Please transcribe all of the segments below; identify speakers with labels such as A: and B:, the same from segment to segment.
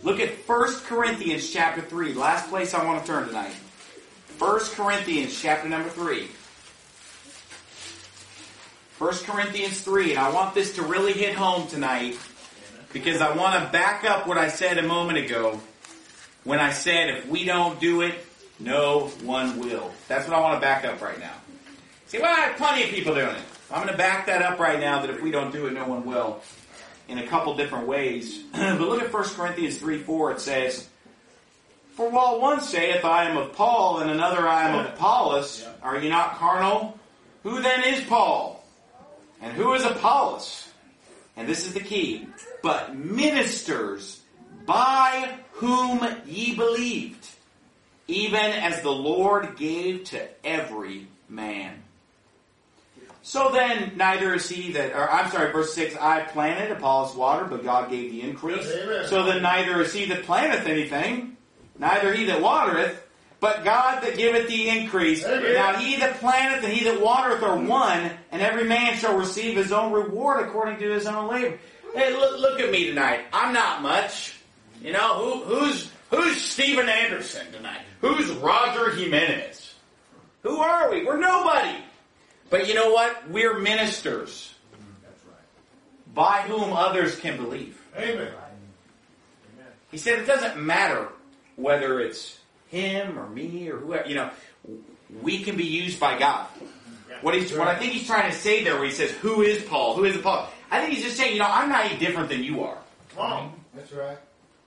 A: Look at 1 Corinthians chapter 3. Last place I want to turn tonight. 1 Corinthians chapter number 3. 1 Corinthians 3. And I want this to really hit home tonight, because I want to back up what I said a moment ago when I said if we don't do it, no one will. That's what I want to back up right now. See, well, I have plenty of people doing it. I'm going to back that up right now, that if we don't do it, no one will, in a couple different ways. But look at 1 Corinthians 3:4. It says, "For while one saith, I am of Paul, and another, I am of Apollos, are ye not carnal? Who then is Paul? And who is Apollos?" And this is the key. "But ministers by whom ye believed, even as the Lord gave to every man." So then, neither is he that, verse 6, "I planted, Apollos watered, but God gave the increase."
B: Amen.
A: So then neither is he that planteth anything, neither he that watereth, but God that giveth the increase.
B: Amen.
A: Now he that planteth and he that watereth are one, and every man shall receive his own reward according to his own labor. Hey, look at me tonight. I'm not much. You know, who's Steven Anderson tonight? Who's Roger Jimenez? Who are we? We're nobody. But you know what? We're ministers.
B: That's right.
A: By whom others can believe.
B: Amen.
A: He said it doesn't matter whether it's him or me or whoever. You know, we can be used by God. What I think he's trying to say there, where he says, "Who is Paul? Who is Paul?" I think he's just saying, I'm not any different than you are.
B: Come on. That's right.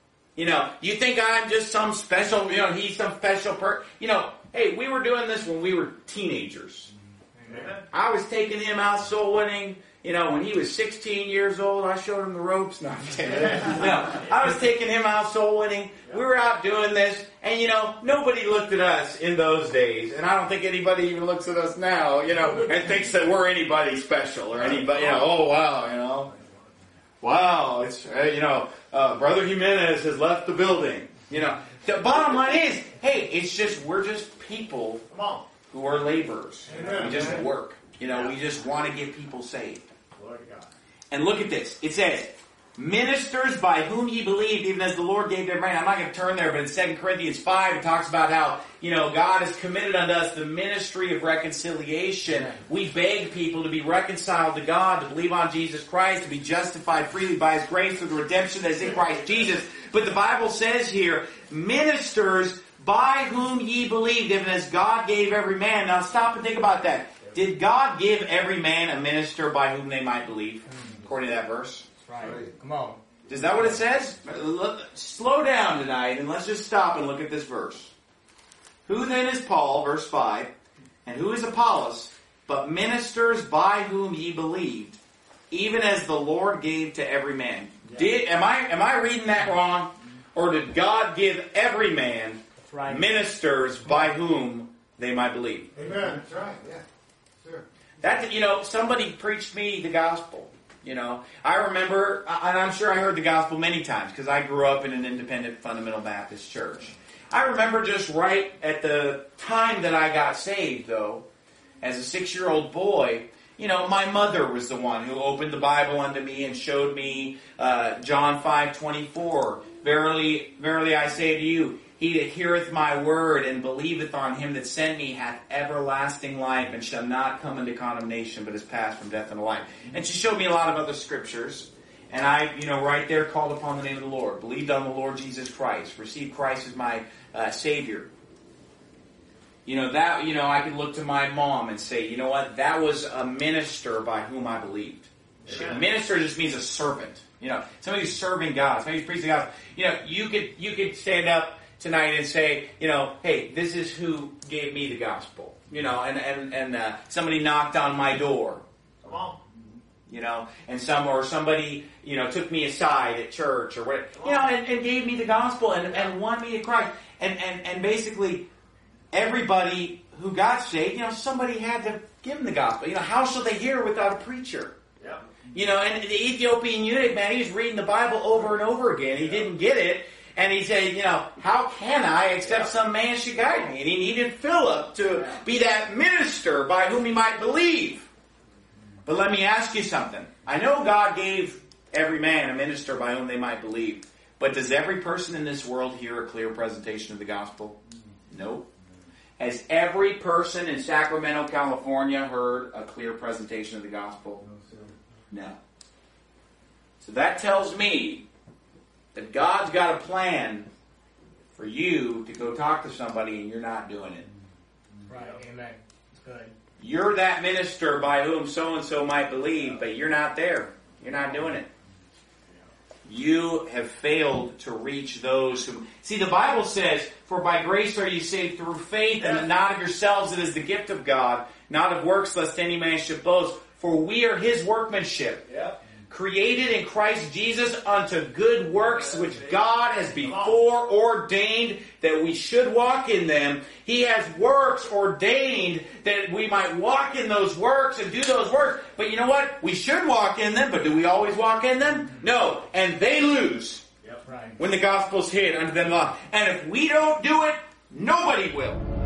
A: You think I'm just some special, he's some special person. Hey, we were doing this when we were teenagers.
B: Amen.
A: I was taking him out soul winning. When he was 16 years old, I showed him the ropes. No, I'm kidding. No, I was taking him out soul winning. We were out doing this, and nobody looked at us in those days, and I don't think anybody even looks at us now, and thinks that we're anybody special or anybody. Oh wow, wow, it's Brother Jimenez has left the building. The bottom line is, hey, we're just people who are laborers.
B: Amen.
A: We just work. We just want to get people saved.
B: Glory to God.
A: And look at this. It says, "Ministers by whom ye believed, even as the Lord gave them rain." I'm not going to turn there, but in 2 Corinthians 5, it talks about how, God has committed unto us the ministry of reconciliation. We beg people to be reconciled to God, to believe on Jesus Christ, to be justified freely by His grace through the redemption that is in Christ Jesus. But the Bible says here, ministers by whom ye believed, even as God gave every man. Now stop and think about that. Did God give every man a minister by whom they might believe? According to that verse.
C: That's right. Come on.
A: Is that what it says? Slow down tonight and let's just stop and look at this verse. "Who then is Paul," verse 5, "and who is Apollos, but ministers by whom ye believed, even as the Lord gave to every man." Am I reading that wrong? Or did God give every man ministers by whom they might believe?
B: Amen. That's right. Yeah. Sure.
A: That, somebody preached me the gospel. I remember, and I'm sure I heard the gospel many times because I grew up in an independent fundamental Baptist church. I remember just right at the time that I got saved, though, as a 6-year-old boy, my mother was the one who opened the Bible unto me and showed me John 5:24. "Verily, verily I say to you, he that heareth my word and believeth on him that sent me hath everlasting life and shall not come into condemnation, but is passed from death unto life." And she showed me a lot of other scriptures. And I, right there called upon the name of the Lord, believed on the Lord Jesus Christ, received Christ as my Savior. I could look to my mom and say, what? That was a minister by whom I believed. A minister just means a servant. Somebody who's serving God, somebody who's preaching God. You could stand up tonight and say, hey, this is who gave me the gospel. And somebody knocked on my door.
B: Come on.
A: And somebody, took me aside at church or whatever, and gave me the gospel and won me to Christ. And basically, everybody who got saved, somebody had to give them the gospel. How shall they hear without a preacher?
B: Yeah.
A: And the Ethiopian eunuch, man, he was reading the Bible over and over again. He didn't get it. And he said, how can I except some man should guide me? And he needed Philip to be that minister by whom he might believe. But let me ask you something. I know God gave every man a minister by whom they might believe. But does every person in this world hear a clear presentation of the gospel? No. Has every person in Sacramento, California heard a clear presentation of the gospel? No. So that tells me that God's got a plan for you to go talk to somebody and you're not doing it.
C: Right, amen. It's good.
A: You're that minister by whom so-and-so might believe, but you're not there. You're not doing it. You have failed to reach those who... See, the Bible says, "For by grace are you saved through faith, and not of yourselves, it is the gift of God, not of works, lest any man should boast. For we are His workmanship, created in Christ Jesus unto good works, which God has before ordained that we should walk in them." He has works ordained that we might walk in those works and do those works. But you know what? We should walk in them, but do we always walk in them? No. And they lose when the gospel's hid unto them. And if we don't do it, nobody will.